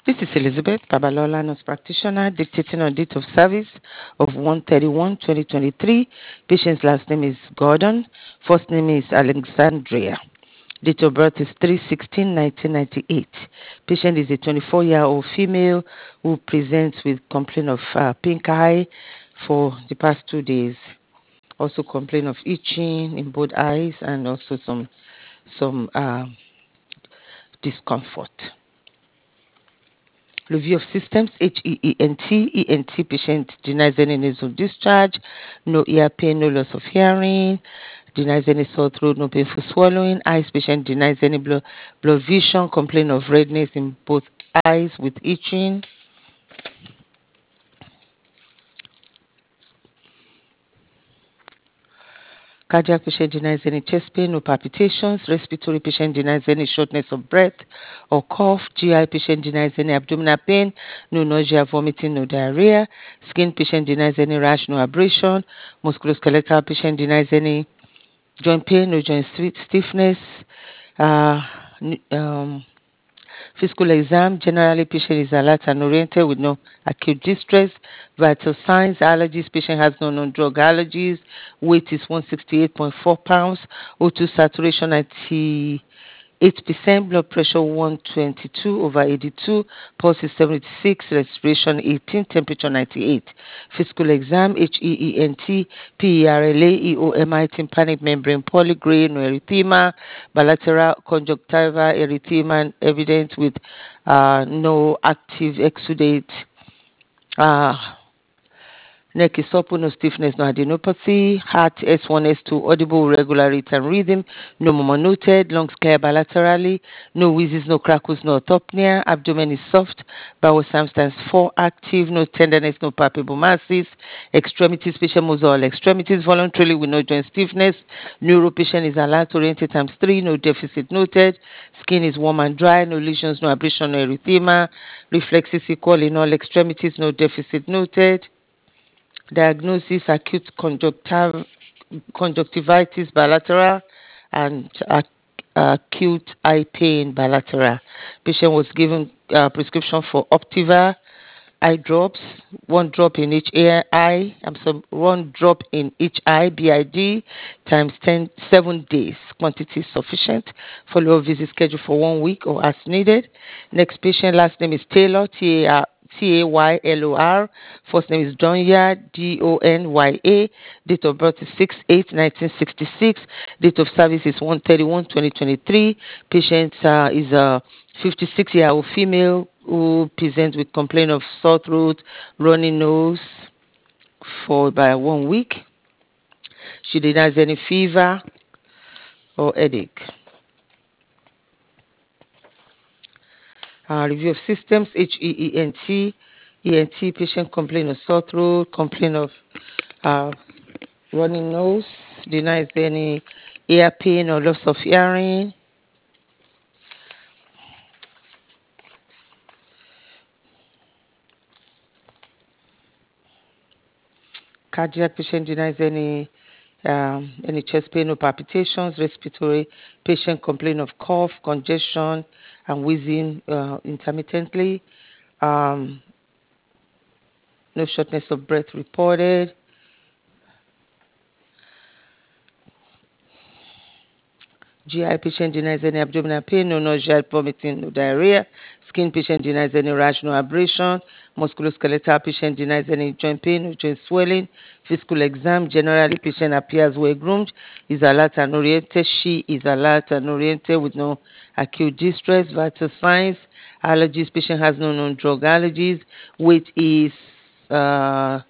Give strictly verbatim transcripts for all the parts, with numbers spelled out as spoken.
This is Elizabeth Babalola, nurse practitioner, dictating on date of service of one thirty-one twenty twenty-three. Patient's last name is Gordon. First name is Alexandria. Date of birth is three sixteen nineteen ninety-eight. Patient is a twenty-four-year-old female who presents with complaint of uh, pink eye for the past two days. Also complain of itching in both eyes and also some some uh, discomfort. Review of systems, H E E N T, E N T patient denies any nasal discharge, no ear pain, no loss of hearing, denies any sore throat, no painful swallowing. Eyes patient denies any blood, blood vision, complain of redness in both eyes with itching. Cardiac patient denies any chest pain, no palpitations. Respiratory patient denies any shortness of breath or cough. G I patient denies any abdominal pain, no nausea, vomiting, no diarrhea. Skin patient denies any rash, no abrasion. Musculoskeletal patient denies any joint pain, no joint stiffness. Uh, um, Physical exam, generally patient is alert and oriented with no acute distress. Vital signs, allergies, patient has no known drug allergies. Weight is one hundred sixty-eight point four pounds. O two saturation ninety-eight percent. Blood pressure one twenty-two over eighty-two. Pulse is seventy-six. Respiration eighteen. Temperature ninety-eight. Physical exam, H E E N T, P E R L A, E O M I, tympanic membrane polygrade, no erythema, bilateral conjunctival erythema evident with uh, no active exudate. Uh, Neck is supple, no stiffness, no adenopathy. Heart S one, S two, audible, regular rate and rhythm. No murmur noted. Lungs clear bilaterally. No wheezes, no crackles, no orthopnea. Abdomen is soft. Bowel stands four, active. No tenderness, no palpable masses. Extremities, patient moves all extremities voluntarily with no joint stiffness. Neuro patient is alert, oriented times three. No deficit noted. Skin is warm and dry. No lesions, no abrasion, no erythema. Reflexes equal in all extremities. No deficit noted. Diagnosis: acute conjunctiv- conjunctivitis bilateral and ac- acute eye pain bilateral. Patient was given uh, prescription for Optiva eye drops, one drop in each ear, eye. I'm sorry, one drop in each eye, B I D, times ten, seven days. Quantity is sufficient. Follow-up visit schedule for one week or as needed. Next patient, last name is Taylor, T A R. T A Y L O R. First name is Donya, D O N Y A. Date of birth is six eight nineteen sixty-six. Date of service is one thirty-one twenty twenty-three. Patient uh, is a fifty-six-year-old female who presents with complaint of sore throat, runny nose for about one week. She denies any fever or headache. Uh, review of systems, H E E N T, E N T patient complaint of sore throat, complaint of uh, running nose, denies any ear pain or loss of hearing. Cardiac patient denies any um, any chest pain or palpitations. Respiratory patient complain of cough, congestion, and wheezing uh, intermittently. Um, no shortness of breath reported. G I patient denies any abdominal pain, no nausea, vomiting, no diarrhea. Skin patient denies any rash, no abrasion. Musculoskeletal patient denies any joint pain, no joint swelling. Physical exam, generally patient appears well groomed, is alert and oriented. She is alert and oriented with no acute distress. Vital signs, allergies, patient has no known drug allergies. Weight is uh,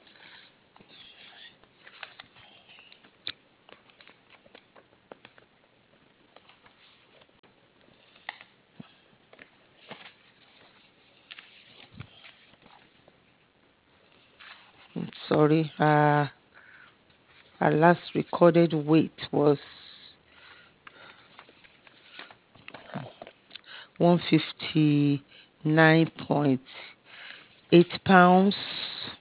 sorry, uh, our last recorded weight was one fifty-nine point eight pounds.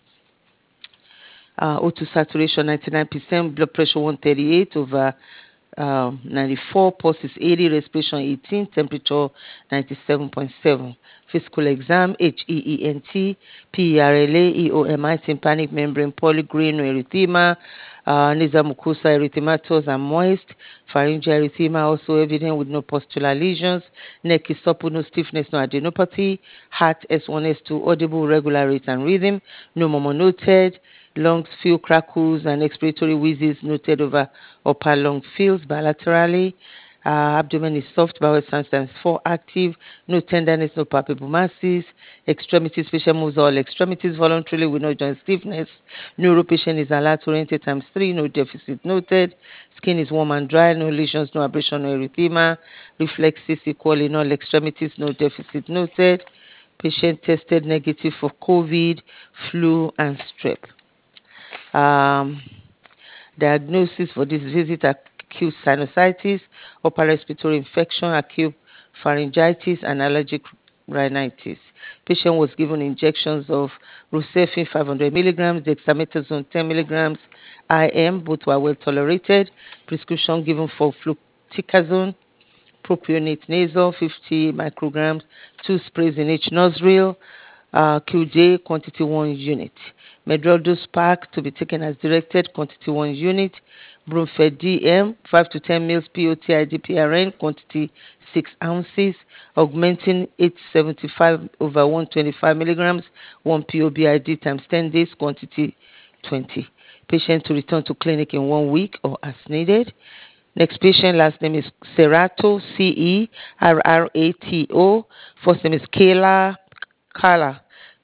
Uh, O two saturation ninety-nine percent, blood pressure one thirty-eight over um, ninety-four, pulse is eighty, respiration eighteen, temperature ninety-seven point seven. Physical exam, H E E N T, P E R L A, E O M I, tympanic membrane polygreen erythema, uh, nasal mucosa erythematous and moist, pharyngeal erythema also evident with no postular lesions, neck is supple, no stiffness, no adenopathy, heart S one, S two, audible, regular rate and rhythm, no murmur noted, lungs feel crackles and expiratory wheezes noted over upper lung fields bilaterally. Uh, abdomen is soft, bowel sounds times four active, no tenderness, no palpable masses, extremities, patient moves all extremities voluntarily with no joint stiffness, neuro patient is alert oriented times three, no deficit noted, skin is warm and dry, no lesions, no abrasion, no erythema, reflexes equal in all extremities, no deficit noted, patient tested negative for COVID, flu, and strep. Um, Diagnosis for this visit: acute sinusitis, upper respiratory infection, acute pharyngitis, and allergic rhinitis. Patient was given injections of Rucefin five hundred milligrams, dexamethasone ten milligrams I M. Both were well tolerated. Prescription given for fluticasone, propionate nasal fifty micrograms, two sprays in each nostril, uh, Q J quantity one unit. Medrol dose pack to be taken as directed, quantity one unit. Bromfed D M five to ten mils P O T I D P R N, quantity six ounces. Augmentin eight seventy-five over one hundred twenty-five milligrams, one P O B I D times ten days, quantity twenty. Patient to return to clinic in one week or as needed. Next patient, last name is Cerato, C E R R A T O. First name is Kayla, Kala,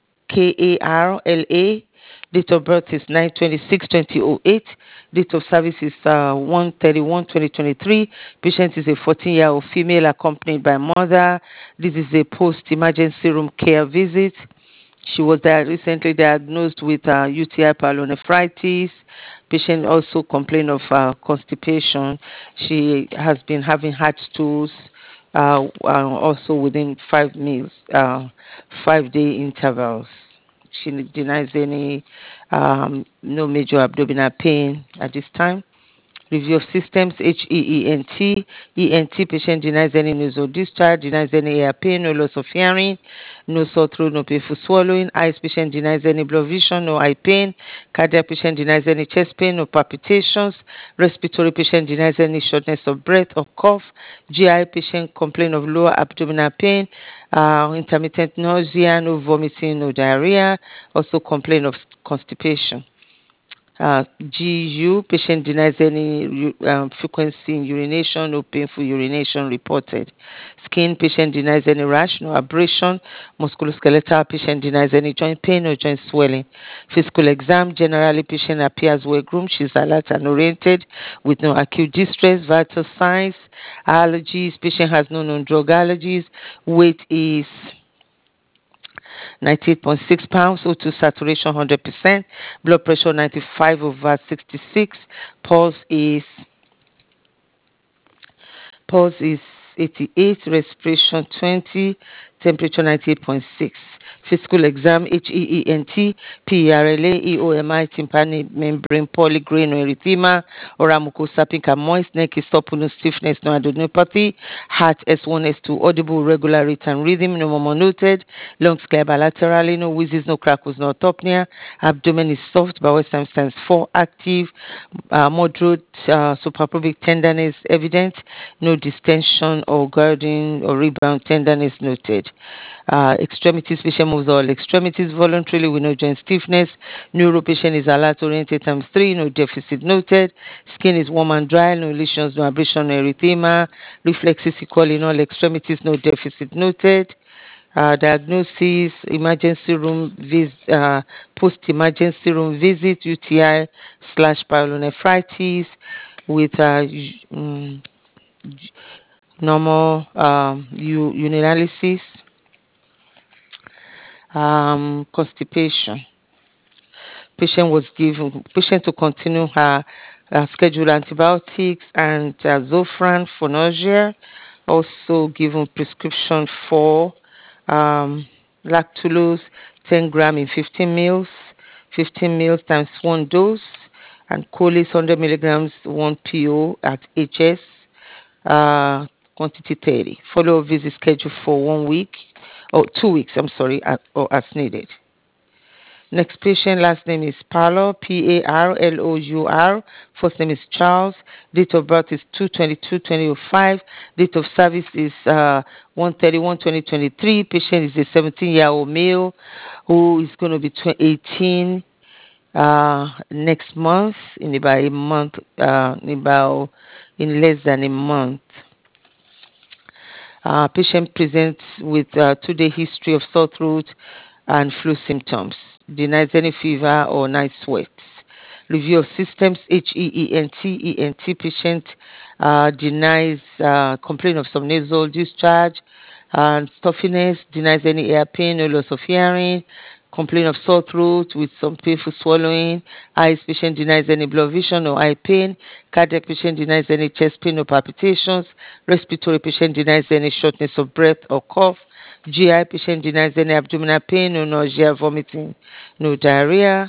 K A R L A. Date of birth is nine twenty-six twenty oh eight. Date of service is uh, one thirty-one twenty twenty-three. Patient is a fourteen-year-old female accompanied by mother. This is a post-emergency room care visit. She was dia- recently diagnosed with uh, U T I pyelonephritis. Patient also complained of uh, constipation. She has been having hard stools uh, uh, also within five meals, uh, five-day intervals. She denies any um, no major abdominal pain at this time. Review of systems, H E E N T. E N T patient denies any nasal discharge, denies any ear pain, no loss of hearing, no sore throat, no painful swallowing. Eyes patient denies any blood vision, no eye pain. Cardiac patient denies any chest pain, no palpitations. Respiratory patient denies any shortness of breath or cough. G I patient complain of lower abdominal pain, uh, intermittent nausea, no vomiting, no diarrhea. Also complain of constipation. Uh, G U, patient denies any u- um, frequency in urination, no painful urination reported. Skin, patient denies any rash, no abrasion. Musculoskeletal, patient denies any joint pain or joint swelling. Physical exam, generally patient appears well groomed. She's alert and oriented with no acute distress. Vital signs, allergies, patient has no known drug allergies. Weight is ninety-eight point six pounds, O two saturation one hundred percent, blood pressure ninety-five over sixty-six, pulse is pulse is eighty-eight, respiration twenty, temperature ninety-eight point six. Physical exam, H E E N T, P E R L A, E O M I, tympanic membrane polygreen erythema, oral mucosa pink and moist, neck is supple, no stiffness, no adenopathy, heart S one, S two, audible, regular rate and rhythm, no murmur noted, lungs clear bilaterally, no wheezes, no crackles, no autopnea, abdomen is soft, bowel times times four active, uh, moderate uh, suprapubic tenderness evident, no distension or girding or rebound tenderness noted. Uh, extremities, patient moves all extremities voluntarily with no joint stiffness. Neuro patient is alert oriented times three, no deficit noted. Skin is warm and dry, no lesions, no abrasion, no erythema. Reflexes equal in all extremities, no deficit noted. Uh, diagnosis, emergency room vis- uh, post-emergency room visit, U T I slash pyelonephritis with uh, u- mm, normal um, u- urinalysis, um, constipation. Patient was given patient to continue her uh, scheduled antibiotics and uh, Zofran for nausea. Also given prescription for um, lactulose ten gram in fifteen mils, fifteen mils times one dose. and Colis one hundred milligrams one P O at H S, uh, quantity thirty. Follow-up visit schedule for one week or two weeks, I'm sorry, at, or as needed. Next patient, last name is Parlour, P A R L O U R. First name is Charles. Date of birth is two twenty-two twenty oh five. Date of service is uh, one thirty-one twenty twenty-three. Patient is a seventeen-year-old male who is going to be eighteen uh, next month, in about a month, uh, in about in less than a month. Uh, patient presents with uh, two-day history of sore throat and flu symptoms. Denies any fever or night sweats. Review of systems, H E E N T, E N T patient uh, denies uh, complaint of some nasal discharge and stuffiness, denies any ear pain or loss of hearing, complaint of sore throat with some painful swallowing. Eyes patient denies any blood vision or eye pain. Cardiac patient denies any chest pain or palpitations. Respiratory patient denies any shortness of breath or cough. G I patient denies any abdominal pain, no nausea, vomiting, no diarrhea.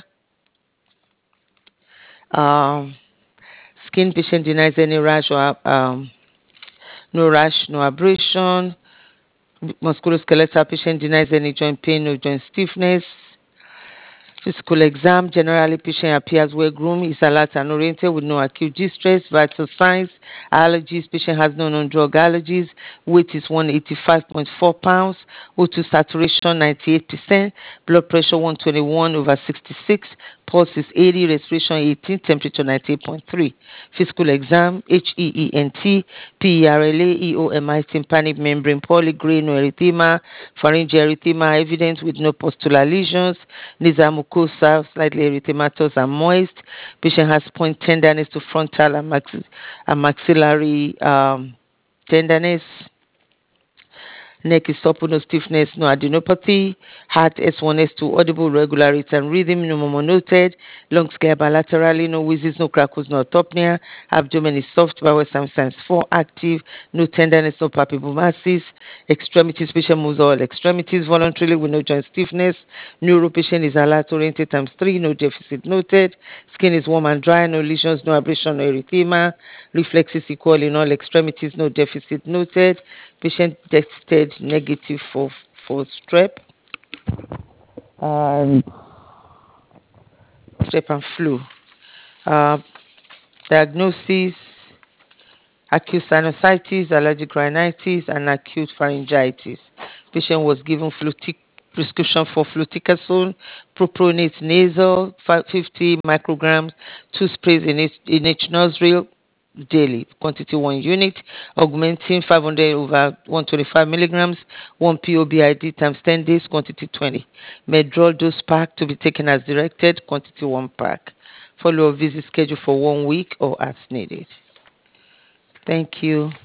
Um, Skin patient denies any rash or um, no rash, no abrasion. Musculoskeletal patient denies any joint pain, no joint stiffness. Physical exam, generally patient appears well groomed, is alert and oriented with no acute distress. Vital signs, allergies, patient has no non-drug allergies. Weight is one hundred eighty-five point four pounds. O two saturation ninety-eight percent. Blood pressure one twenty-one over sixty-six. Pulse is eighty, respiration eighteen, temperature ninety-eight point three. Physical exam, H E E N T, P E R L A, E O M I, tympanic membrane polygrade, no erythema, pharyngeal erythema evident with no postular lesions, nasal mucosa slightly erythematous and moist. Patient has point tenderness to frontal and, max- and maxillary um, tenderness. Neck is supple, no stiffness, no adenopathy. Heart S one, S two, audible, regular rate and rhythm, no murmur noted. Lungs clear bilaterally, no wheezes, no crackles, no autopnea. Abdomen is soft, bowel signs four, active, no tenderness, no palpable masses. Extremities, patient moves all extremities voluntarily with no joint stiffness. Neuro patient is alert, oriented times three, no deficit noted. Skin is warm and dry, no lesions, no abrasion, no erythema. Reflexes equal in all extremities, no deficit noted. Patient tested negative for, for strep, um, strep and flu. Uh, Diagnosis, acute sinusitis, allergic rhinitis, and acute pharyngitis. Patient was given flutic, prescription for fluticasone, propionate nasal, fifty micrograms, two sprays in each, in each nostril daily, quantity one unit, augmenting five hundred over one hundred twenty-five milligrams, one P O B I D times ten days, quantity twenty. Medrol dose pack to be taken as directed, quantity one pack. Follow-up visit schedule for one week or as needed. Thank you.